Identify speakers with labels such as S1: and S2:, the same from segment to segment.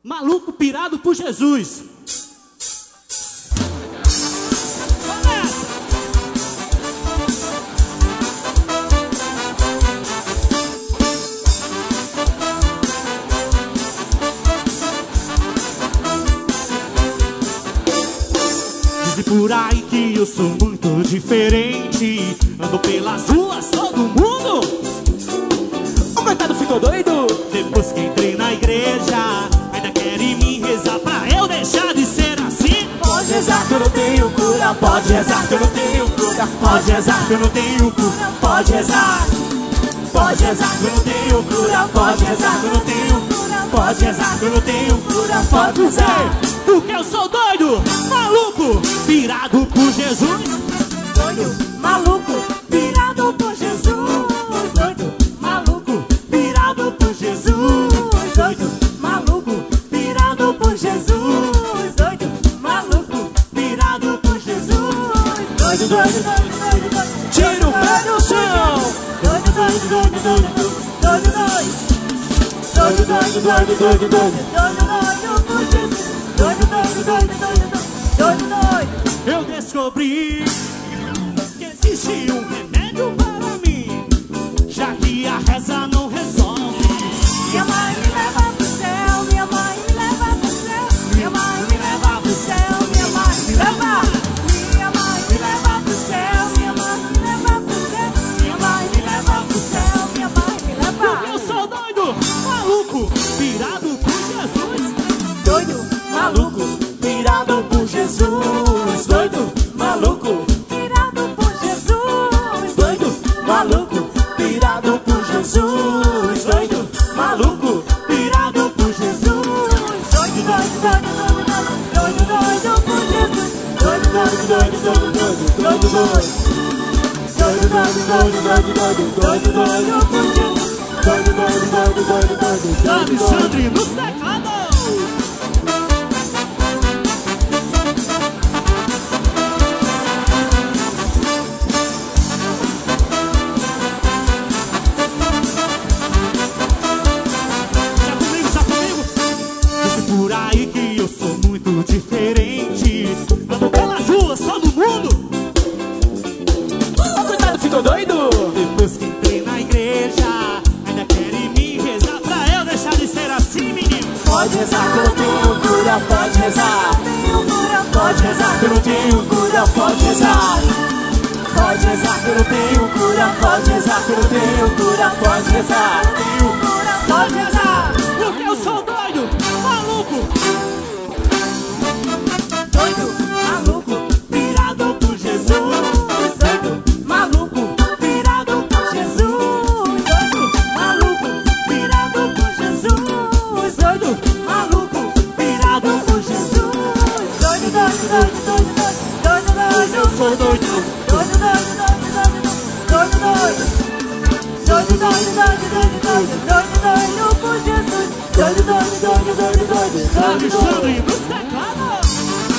S1: Maluco pirado por Jesus. Começa! Dizem por aí que eu sou muito diferente. Ando pelas ruas, todo mundo. O coitado ficou doido. Depois que entrei na igreja, ainda querem me rezar pra eu deixar de ser assim.
S2: Pode rezar que eu não tenho cura, pode rezar que eu não tenho cura,
S1: Pode rezar que eu não tenho cura.
S2: pode rezar. Pode rezar que eu não tenho cura, pode rezar que eu não tenho cura,
S1: Pode rezar que eu não tenho
S2: cura, pode rezar.
S1: porque eu sou doido, maluco, pirado por Jesus.
S2: Doido, maluco, pirado por Jesus. Doido, maluco, pirado por Jesus. Doido, maluco, pirado por Jesus. Doido, maluco, pirado por Jesus. Doido, doido, doido, doido, doido.
S1: Tira o pé do chão.
S2: Doido, doido, doido, doido, doido, doido. Doido, doido, doido, doido, doido. Doido, doido por Jesus. Doido, doido, doido, doido, doido, doido.
S1: Eu descobri que existe um remédio para mim, já que a reza não resolve.
S2: Minha mãe me leva pro céu, minha mãe me leva pro céu, minha mãe me leva pro céu, minha mãe me leva. Minha mãe me leva pro céu, minha mãe me leva pro céu, minha mãe me leva pro céu, minha mãe me leva.
S1: Porque eu sou doido, maluco, pirado por Jesus.
S2: Doido, maluco, pirado por Jesus. Doido, maluco, pirado por Jesus. Doido, maluco, pirado por Jesus. Doido, maluco, pirado por Jesus. Doido, doido, doido, doido, doido, doido por Jesus. Doido, doido, doido, doido, doido, doido, doido. Doido, doido, doido, doido, doido, doido, doido por Jesus. Doido, doido, doido, doido, doido, doido,
S1: Alexandre nos teclados. Já comigo. Dizem por aí que eu sou muito diferente. Ando pelas ruas, todo mundo.
S2: O coitado ficou doido.
S1: Depois que entrei na igreja, ainda querem me rezar pra eu deixar de ser assim, menino.
S2: Pode rezar que eu não tenho cura, pode rezar. Pode rezar que eu não tenho cura, pode rezar. Pode rezar que eu não tenho cura, pode rezar que eu não tenho cura, pode rezar. Pode rezar.
S1: Porque eu sou doido, maluco,
S2: Doido, maluco, pirado por Jesus. Doido, maluco, pirado por Jesus. Doido, maluco, pirado por Jesus. Doido, maluco, pirado por Jesus. Doido, doido, doido, doido, doido, doido,
S1: eu sou doido.
S2: doido, doido, doido, doido, doido. Doido, doido, doido, doido, doido, doido, doido por Jesus. Doido, doido, doido, doido, doido, doido,
S1: Alexandre
S2: doido.
S1: nos teclados.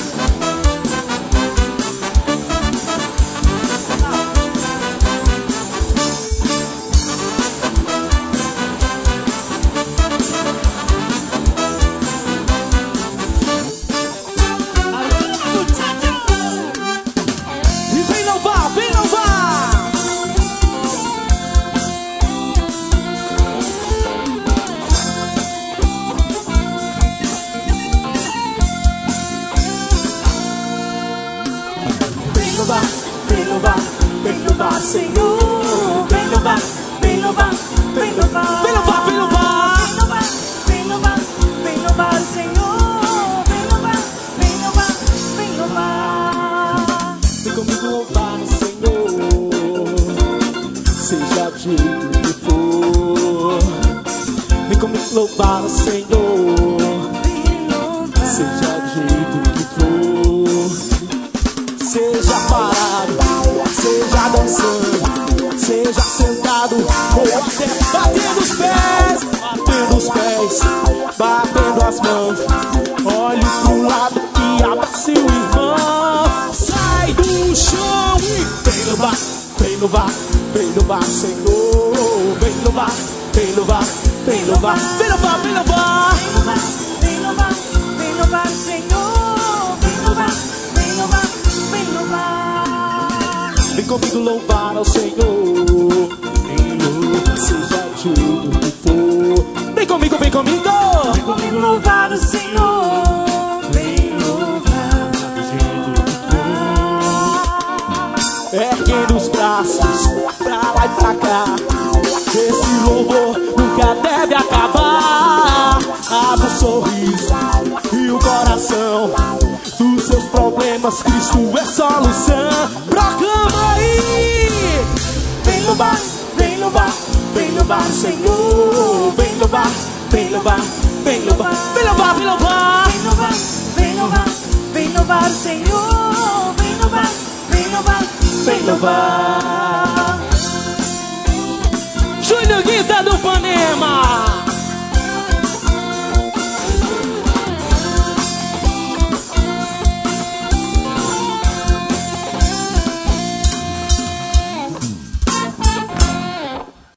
S1: Alexandre do Tchatchão. E vem louvar, vem louvar.
S2: Vem louvar, vem louvar, vem louvar, Senhor. Vem louvar, vem louvar, vem louvar.
S1: Vem louvar, vem louvar.
S2: Vem louvar, vem louvar, Senhor. Vem louvar, vem louvar, vem louvar.
S3: Vem comigo louvar o Senhor, seja do jeito que for. Vem comigo louvar o Senhor,
S2: Vem louvar.
S3: seja do jeito que for. Seja parado, seja dançando, seja sentado ou até batendo os pés, batendo as mãos. Olhe pro lado e abrace o irmão. Sai do chão e vem louvar, vem louvar, vem louvar, Senhor. Vem louvar, vem louvar, vem louvar, vem louvar, vem louvar.
S2: Vem louvar,
S3: comigo.
S2: Vem comigo louvar o Senhor. Vem louvar.
S3: Erguendo os braços pra lá e pra cá. Esse louvor nunca deve acabar. Abra o sorriso e o coração. Dos seus problemas, Cristo é solução. Proclama aí.
S2: Vem louvar, vem louvar, vem louvar o Senhor. Vem louvar, vem louvar, vem louvar.
S3: Vem louvar, vem louvar.
S2: Vem louvar, vem louvar, vem louvar o Senhor. Vem louvar, vem louvar, vem louvar.
S3: Júnior Guita do Panema.